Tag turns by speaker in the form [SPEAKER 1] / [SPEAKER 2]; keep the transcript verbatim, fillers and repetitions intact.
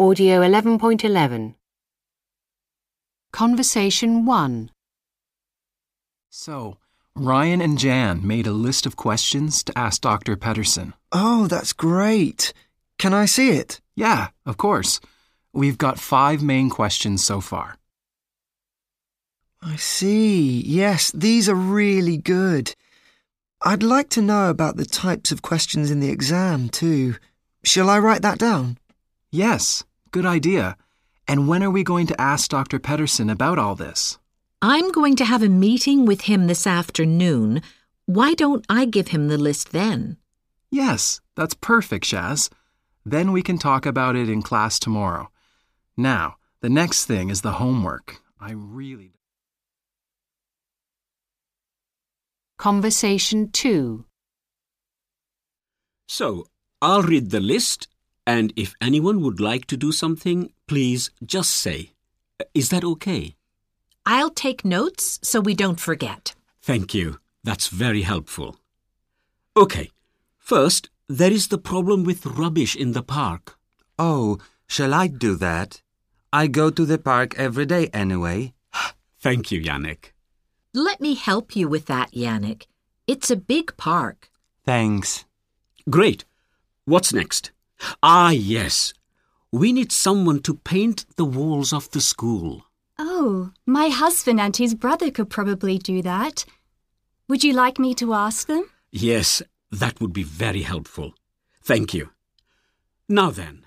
[SPEAKER 1] Audio eleven point eleven.
[SPEAKER 2] Conversation one.
[SPEAKER 3] So, Ryan and Jan made a list of questions to ask Doctor Pedersen.
[SPEAKER 4] Oh, that's great. Can I see it?
[SPEAKER 3] Yeah, of course. We've got five main questions so far.
[SPEAKER 4] I see. Yes, these are really good. I'd like to know about the types of questions in the exam too. Shall I write that down?
[SPEAKER 3] Yes, good idea. And when are we going to ask Doctor Pedersen about all this?
[SPEAKER 5] I'm going to have a meeting with him this afternoon. Why don't I give him the list then?
[SPEAKER 3] Yes, that's perfect, Shaz. Then we can talk about it in class tomorrow. Now, the next thing is the homework. I really...
[SPEAKER 2] Conversation two.
[SPEAKER 6] So, I'll read the list, and if anyone would like to do something, please just say. Is that okay?
[SPEAKER 5] I'll take notes so we don't forget.
[SPEAKER 6] Thank you. That's very helpful. Okay. First, there is the problem with rubbish in the park.
[SPEAKER 7] Oh, shall I do that? I go to the park every day anyway.
[SPEAKER 6] Thank you, Yannick.
[SPEAKER 5] Let me help you with that, Yannick. It's a big park.
[SPEAKER 7] Thanks.
[SPEAKER 6] Great. What's next? Ah, yes. We need someone to paint the walls of the school.
[SPEAKER 8] Oh, my husband and his brother could probably do that. Would you like me to ask them?
[SPEAKER 6] Yes, that would be very helpful. Thank you. Now then,